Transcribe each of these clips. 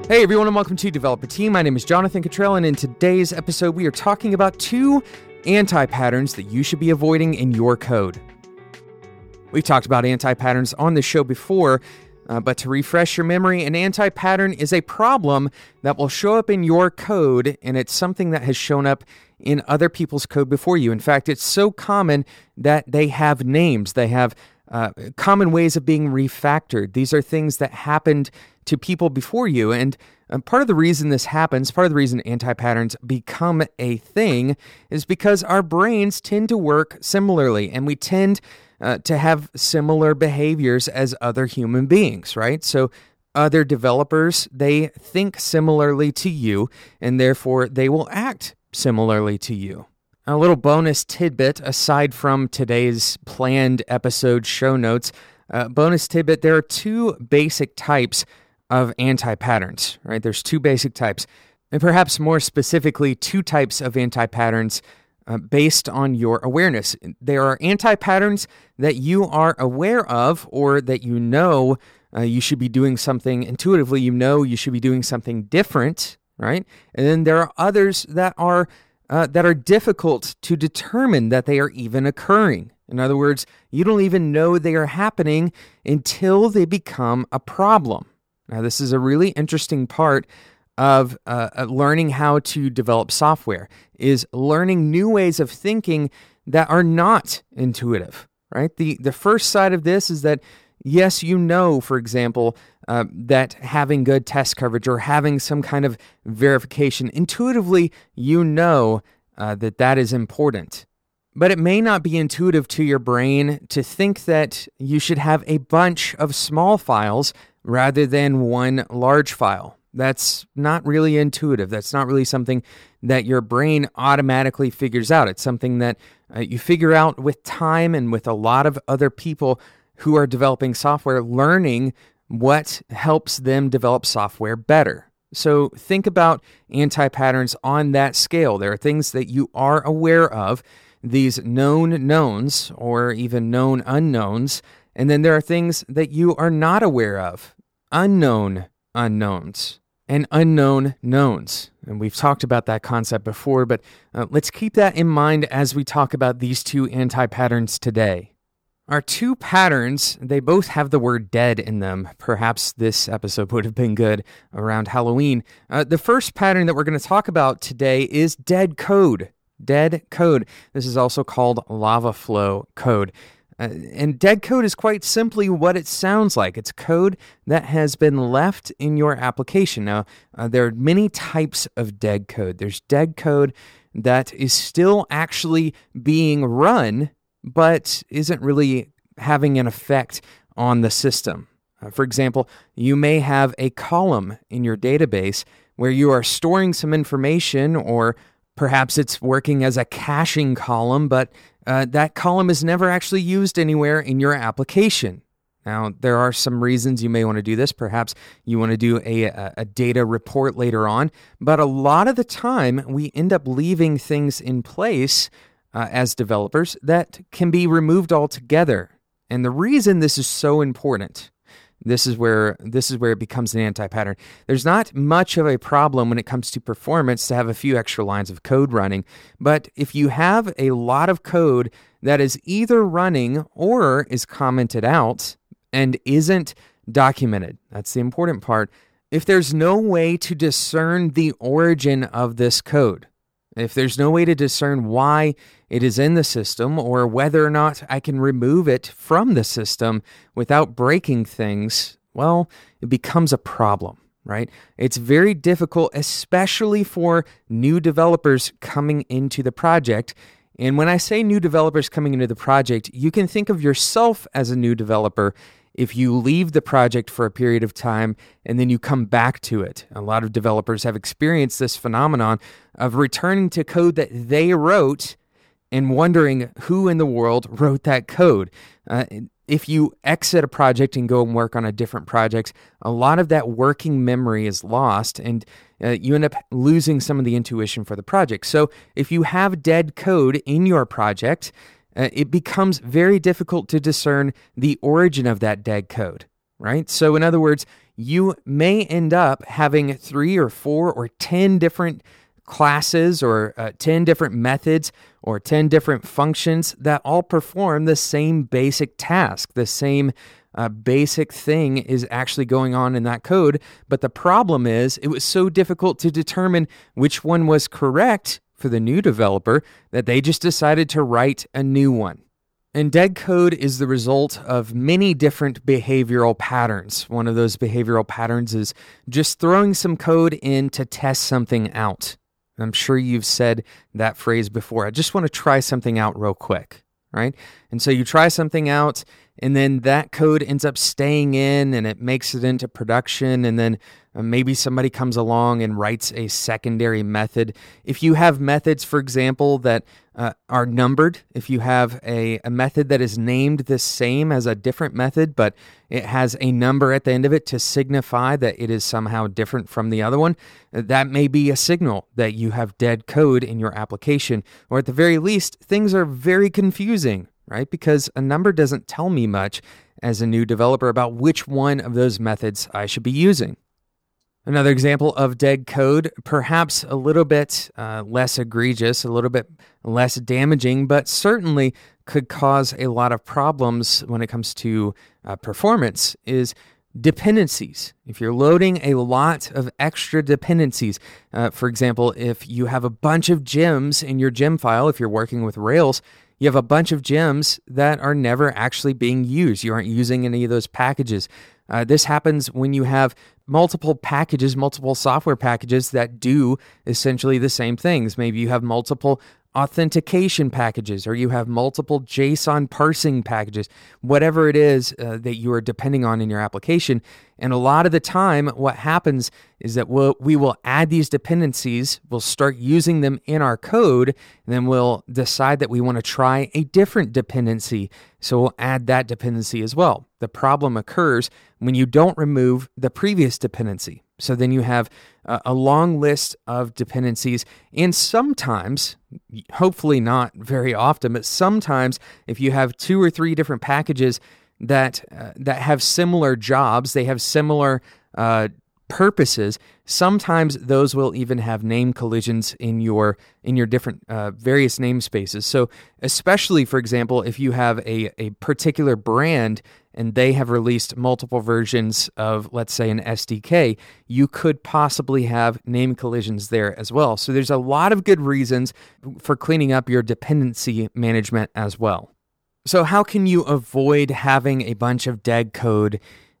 Hey everyone, and welcome to Developer Team. My name is Jonathan Cottrell, and in today's episode, we are talking about 2 anti-patterns that you should be avoiding in your code. We've talked about anti-patterns on the show before, but to refresh your memory, an anti-pattern is a problem that will show up in your code, and it's something that has shown up in other people's code before you. In fact, it's so common that they have names. They have common ways of being refactored. These are things that happened to people before you, and part of the reason this happens, part of the reason anti-patterns become a thing, is because our brains tend to work similarly, and we tend to have similar behaviors as other human beings, right? So other developers, they think similarly to you, and therefore they will act similarly to you. A little bonus tidbit, aside from today's planned episode show notes, bonus tidbit, there are 2 basic types of anti-patterns, right? There's 2 basic types, and perhaps more specifically, 2 types of anti-patterns based on your awareness. There are anti-patterns that you are aware of, or that you know you should be doing something intuitively, you should be doing something different, right? And then there are others that are difficult to determine that they are even occurring. In other words, you don't even know they are happening until they become a problem. Now, this is a really interesting part of learning how to develop software, is learning new ways of thinking that are not intuitive, right? The first side of this is that, yes, you know, for example, that having good test coverage or having some kind of verification, intuitively, you know that is important. But it may not be intuitive to your brain to think that you should have a bunch of small files rather than one large file. That's not really intuitive. That's not really something that your brain automatically figures out. It's something that you figure out with time and with a lot of other people who are developing software, learning what helps them develop software better. So think about anti-patterns on that scale. There are things that you are aware of, these known knowns or even known unknowns, and then there are things that you are not aware of, unknown unknowns and unknown knowns. And we've talked about that concept before, but let's keep that in mind as we talk about these 2 anti-patterns today. Our 2 patterns, they both have the word dead in them. Perhaps this episode would have been good around Halloween. The first pattern that we're going to talk about today is dead code. Dead code. This is also called lava flow code. And dead code is quite simply what it sounds like. It's code that has been left in your application. Now, there are many types of dead code. There's dead code that is still actually being run, but isn't really having an effect on the system. For example, you may have a column in your database where you are storing some information, or perhaps it's working as a caching column, but that column is never actually used anywhere in your application. Now, there are some reasons you may want to do this. Perhaps you want to do a data report later on, but a lot of the time we end up leaving things in place as developers that can be removed altogether. And the reason this is so important, this is where it becomes an anti-pattern. There's not much of a problem when it comes to performance to have a few extra lines of code running, but if you have a lot of code that is either running or is commented out and isn't documented, that's the important part. If there's no way to discern the origin of this code, if there's no way to discern why it is in the system or whether or not I can remove it from the system without breaking things, well, it becomes a problem, right? It's very difficult, especially for new developers coming into the project. And when I say new developers coming into the project, you can think of yourself as a new developer if you leave the project for a period of time and then you come back to it. A lot of developers have experienced this phenomenon of returning to code that they wrote and wondering who in the world wrote that code. If you exit a project and go and work on a different project, a lot of that working memory is lost, and you end up losing some of the intuition for the project. So if you have dead code in your project, it becomes very difficult to discern the origin of that dead code. right? So in other words, you may end up having 3 or 4 or 10 different classes or 10 different methods or 10 different functions that all perform the same basic task. The same basic thing is actually going on in that code. But the problem is it was so difficult to determine which one was correct for the new developer that they just decided to write a new one. And dead code is the result of many different behavioral patterns. One of those behavioral patterns is just throwing some code in to test something out. I'm sure you've said that phrase before. I just want to try something out real quick, right? And so you try something out, and then that code ends up staying in and it makes it into production, and then maybe somebody comes along and writes a secondary method. If you have methods, for example, that are numbered, if you have a method that is named the same as a different method, but it has a number at the end of it to signify that it is somehow different from the other one, that may be a signal that you have dead code in your application, or at the very least, things are very confusing, right? Because a number doesn't tell me much as a new developer about which one of those methods I should be using. Another example of dead code, perhaps a little bit less egregious, a little bit less damaging, but certainly could cause a lot of problems when it comes to performance, is dependencies. If you're loading a lot of extra dependencies, for example, if you have a bunch of gems in your gem file, if you're working with Rails, you have a bunch of gems that are never actually being used. You aren't using any of those packages. This happens when you have multiple packages, multiple software packages that do essentially the same things. Maybe you have multiple authentication packages, or you have multiple JSON parsing packages, whatever it is that you are depending on in your application. And a lot of the time, what happens is that we will add these dependencies, we'll start using them in our code, and then we'll decide that we want to try a different dependency. So we'll add that dependency as well. The problem occurs when you don't remove the previous dependency. So then you have a long list of dependencies, and sometimes, hopefully not very often, but sometimes if you have 2 or 3 different packages that have similar jobs, they have similar purposes, sometimes those will even have name collisions in your different various namespaces. So especially, for example, if you have a particular brand and they have released multiple versions of, let's say, an SDK, you could possibly have name collisions there as well. So there's a lot of good reasons for cleaning up your dependency management as well. So how can you avoid having a bunch of dead code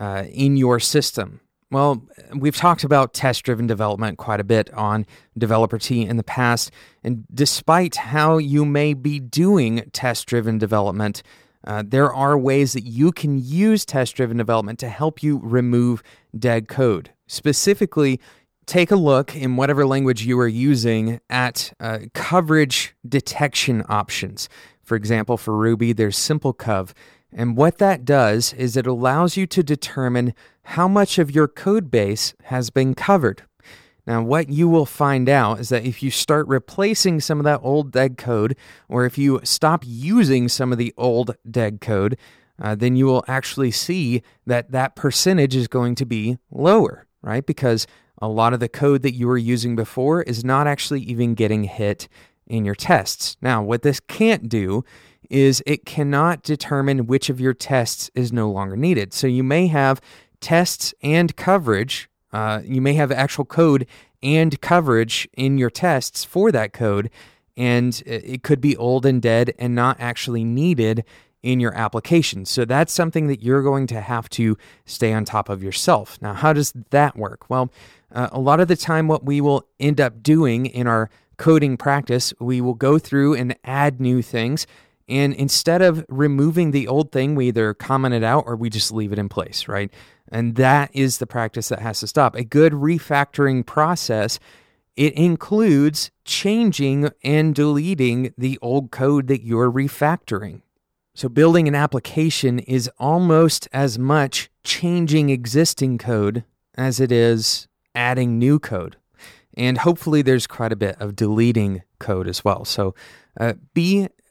in your system? Well, we've talked about test-driven development quite a bit on Developer Tea in the past, and despite how you may be doing test-driven development, there are ways that you can use test-driven development to help you remove dead code. Specifically, take a look in whatever language you are using at coverage detection options. For example, for Ruby, there's SimpleCov. And what that does is it allows you to determine how much of your code base has been covered. Now, what you will find out is that if you start replacing some of that old dead code, or if you stop using some of the old dead code, then you will actually see that that percentage is going to be lower, right? Because a lot of the code that you were using before is not actually even getting hit in your tests. Now, what this can't do is it cannot determine which of your tests is no longer needed. So you may have tests and coverage. You may have actual code and coverage in your tests for that code, and it could be old and dead and not actually needed in your application. So that's something that you're going to have to stay on top of yourself. Now, how does that work? Well, a lot of the time what we will end up doing in our coding practice, we will go through and add new things. And instead of removing the old thing, we either comment it out or we just leave it in place, right? And that is the practice that has to stop. A good refactoring process, it includes changing and deleting the old code that you're refactoring. So building an application is almost as much changing existing code as it is adding new code. And hopefully there's quite a bit of deleting code as well. So be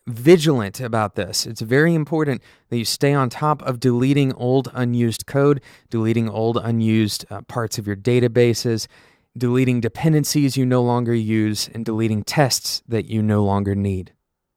vigilant about this. It's very important that you stay on top of deleting old unused code, deleting old unused parts of your databases, deleting dependencies you no longer use, and deleting tests that you no longer need.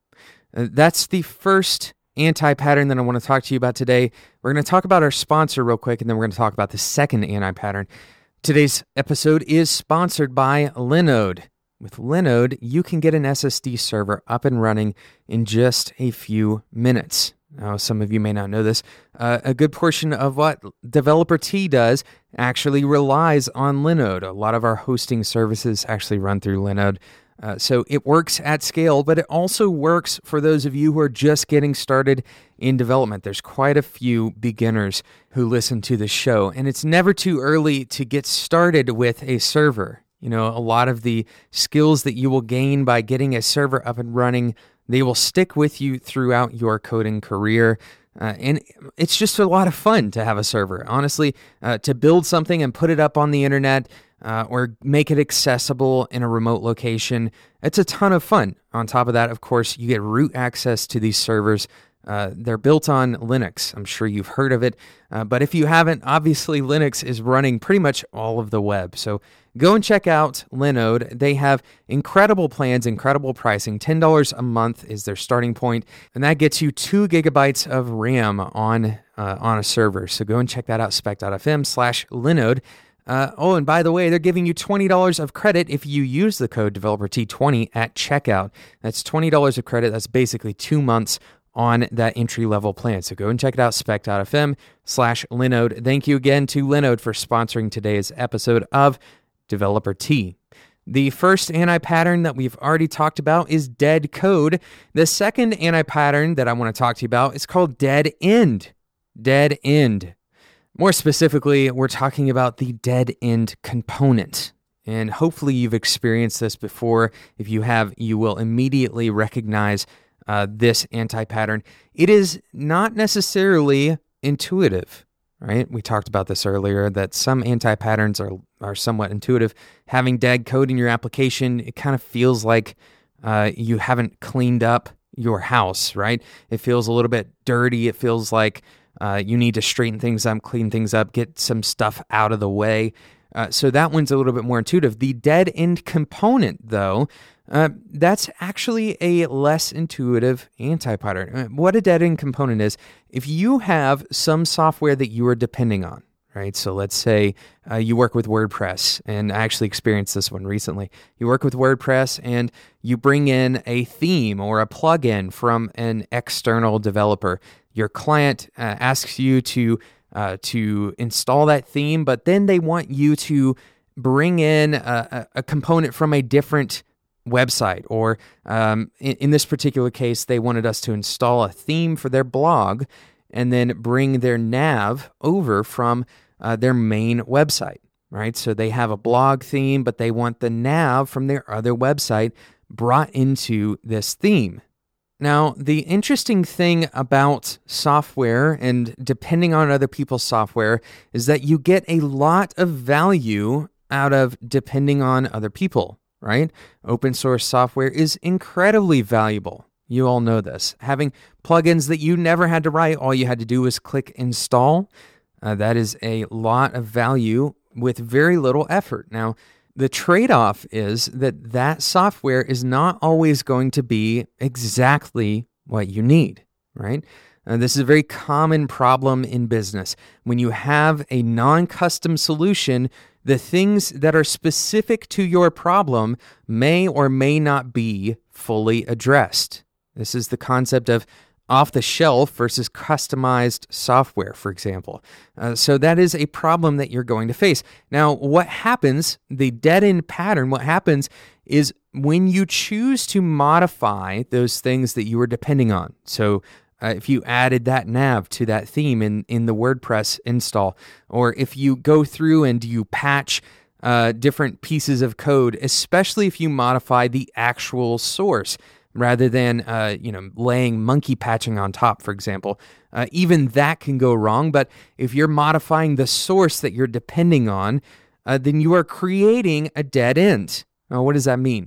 That's the first anti-pattern that I want to talk to you about today. We're going to talk about our sponsor real quick, and then we're going to talk about the second anti-pattern. Today's episode is sponsored by Linode. With Linode, you can get an SSD server up and running in just a few minutes. Now, some of you may not know this. A good portion of what Developer T does actually relies on Linode. A lot of our hosting services actually run through Linode. So it works at scale, but it also works for those of you who are just getting started in development. There's quite a few beginners who listen to the show, and it's never too early to get started with a server. You know, a lot of the skills that you will gain by getting a server up and running, they will stick with you throughout your coding career. And it's just a lot of fun to have a server. Honestly, to build something and put it up on the internet or make it accessible in a remote location, it's a ton of fun. On top of that, of course, you get root access to these servers. They're built on Linux. I'm sure you've heard of it. But if you haven't, obviously Linux is running pretty much all of the web. So go and check out Linode. They have incredible plans, incredible pricing. $10 a month is their starting point, and that gets you 2 gigabytes of RAM on a server. So go and check that out, spec.fm/Linode. And by the way, they're giving you $20 of credit if you use the code DeveloperT20 at checkout. That's $20 of credit. That's basically 2 months on that entry-level plan. So go and check it out, spec.fm/Linode. Thank you again to Linode for sponsoring today's episode of Developer T. The first anti-pattern that we've already talked about is dead code. The second anti-pattern that I want to talk to you about is called dead end. Dead end. More specifically, we're talking about the dead end component. And hopefully you've experienced this before. If you have, you will immediately recognize this anti-pattern. It is not necessarily intuitive, right? We talked about this earlier, that some anti-patterns are somewhat intuitive. Having dead code in your application, it kind of feels like you haven't cleaned up your house, right? It feels a little bit dirty. It feels like you need to straighten things up, clean things up, get some stuff out of the way. So that one's a little bit more intuitive. The dead end component, though, that's actually a less intuitive anti-pattern. What a dead end component is, if you have some software that you are depending on, right? So let's say you work with WordPress, and I actually experienced this one recently. You work with WordPress and you bring in a theme or a plugin from an external developer. Your client asks you to install that theme, but then they want you to bring in a component from a different website, or in this particular case, they wanted us to install a theme for their blog and then bring their nav over from their main website, right? So they have a blog theme, but they want the nav from their other website brought into this theme. Now, the interesting thing about software and depending on other people's software is that you get a lot of value out of depending on other people, right? Open source software is incredibly valuable. You all know this. Having plugins that you never had to write, all you had to do was click install. That is a lot of value with very little effort. Now, the trade-off is that software is not always going to be exactly what you need, right? This is a very common problem in business. When you have a non-custom solution, the things that are specific to your problem may or may not be fully addressed. This is the concept of off-the-shelf versus customized software, for example. So that is a problem that you're going to face. Now, what happens, the dead-end pattern, what happens is when you choose to modify those things that you were depending on. So if you added that nav to that theme in the WordPress install, or if you go through and you patch different pieces of code, especially if you modify the actual source, rather than laying monkey patching on top, for example. Even that can go wrong, but if you're modifying the source that you're depending on, then you are creating a dead end. Now, what does that mean?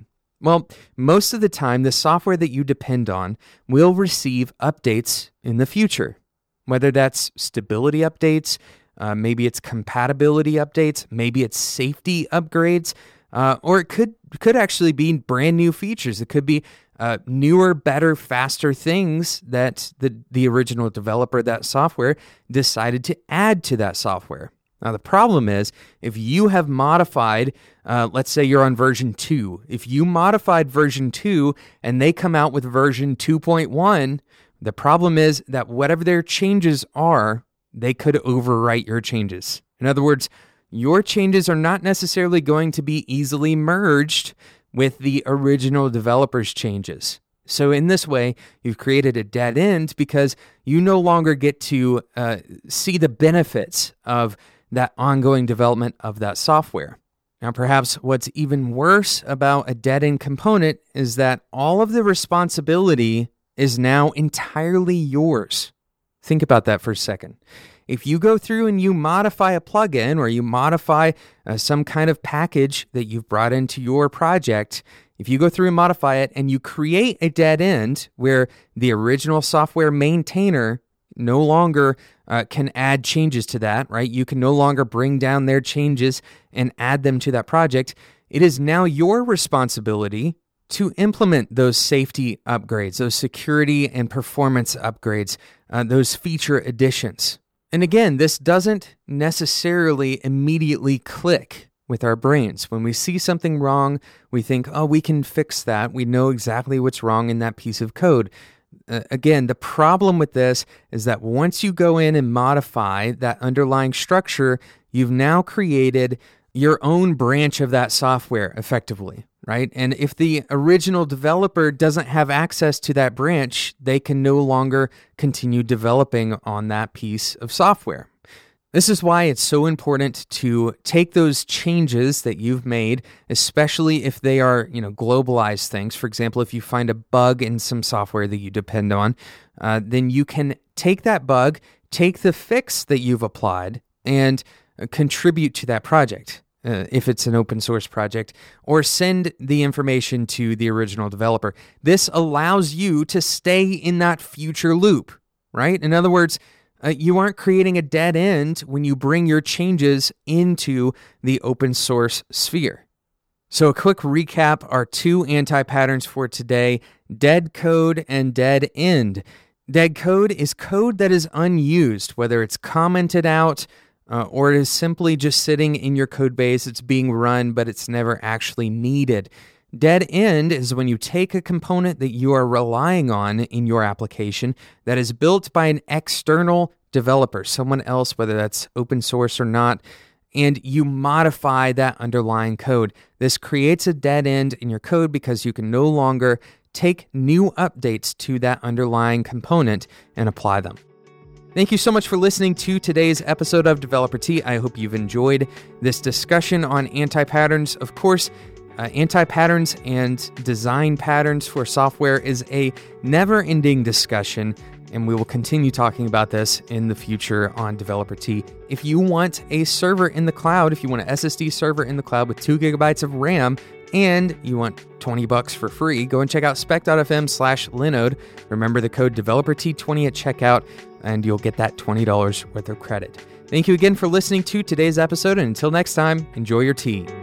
Well, most of the time, the software that you depend on will receive updates in the future, whether that's stability updates, maybe it's compatibility updates, maybe it's safety upgrades, or it could actually be brand new features. It could be newer, better, faster things that the original developer of that software decided to add to that software. Now, the problem is if you have modified, let's say you're on version 2. If you modified version 2 and they come out with version 2.1, the problem is that whatever their changes are, they could overwrite your changes. In other words, your changes are not necessarily going to be easily merged with the original developer's changes. So in this way, you've created a dead end because you no longer get to see the benefits of that ongoing development of that software. Now, perhaps what's even worse about a dead end component is that all of the responsibility is now entirely yours. Think about that for a second. If you go through and you modify a plugin or you modify some kind of package that you've brought into your project, if you go through and modify it and you create a dead end where the original software maintainer no longer can add changes to that, right? You can no longer bring down their changes and add them to that project. It is now your responsibility to implement those safety upgrades, those security and performance upgrades, those feature additions. And again, this doesn't necessarily immediately click with our brains. When we see something wrong, we think, oh, we can fix that. We know exactly what's wrong in that piece of code. Again, the problem with this is that once you go in and modify that underlying structure, you've now created your own branch of that software effectively, right? And if the original developer doesn't have access to that branch, they can no longer continue developing on that piece of software. This is why it's so important to take those changes that you've made, especially if they are, globalized things. For example, if you find a bug in some software that you depend on, then you can take that bug, take the fix that you've applied, and contribute to that project, if it's an open source project, or send the information to the original developer. This allows you to stay in that future loop, right? In other words, you aren't creating a dead end when you bring your changes into the open source sphere. So a quick recap, our two anti-patterns for today: dead code and dead end. Dead code is code that is unused, whether it's commented out or it is simply just sitting in your code base. It's being run, but it's never actually needed. Dead end is when you take a component that you are relying on in your application that is built by an external developer, someone else, whether that's open source or not, and you modify that underlying code. This creates a dead end in your code because you can no longer take new updates to that underlying component and apply them. Thank you so much for listening to today's episode of Developer Tea. I hope you've enjoyed this discussion on anti-patterns. Of course, anti-patterns and design patterns for software is a never-ending discussion, and we will continue talking about this in the future on Developer Tea. If you want a server in the cloud, if you want an SSD server in the cloud with 2 gigabytes of RAM, and you want $20 for free, go and check out spec.fm/Linode. Remember the code DeveloperT20 at checkout, and you'll get that $20 worth of credit. Thank you again for listening to today's episode, and until next time, enjoy your tea.